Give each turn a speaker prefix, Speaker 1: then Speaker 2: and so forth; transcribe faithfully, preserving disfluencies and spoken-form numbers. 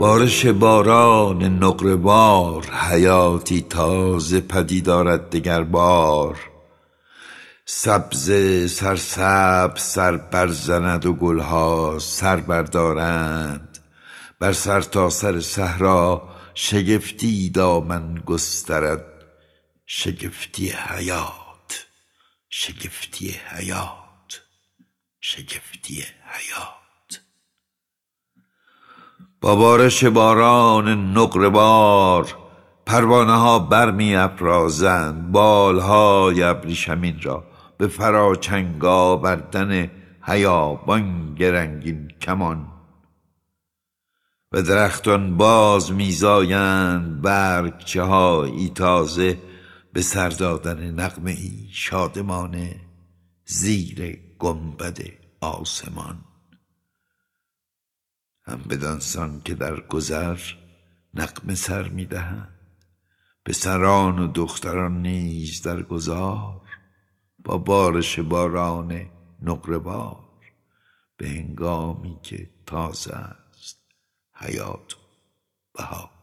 Speaker 1: بارش باران نقره‌بار حیاتی تازه پدید آرد دگر بار. سبزه سرسبز سر برزند و گلها سر بردارند، بر سر تا سر صحرا شگفتی دامن گسترد. شگفتی حیات، شگفتی حیات، شگفتی حیات. با بارش باران نقره بار پروانه ها برمی افرازند بالهای ابریشمین را به فراچنگ آوردن هیابان رنگین کمان. و درختان باز میزایند برگچه هایی تازه به سر دادن نغمه ای شادمانه زیر گنبد آسمان. هم بدانسان که در گذر نغمه سر میدهند، پسران و دختران نیز در گذار با بارش باران نقره بار به هنگامی که تازه است حیات و بهار.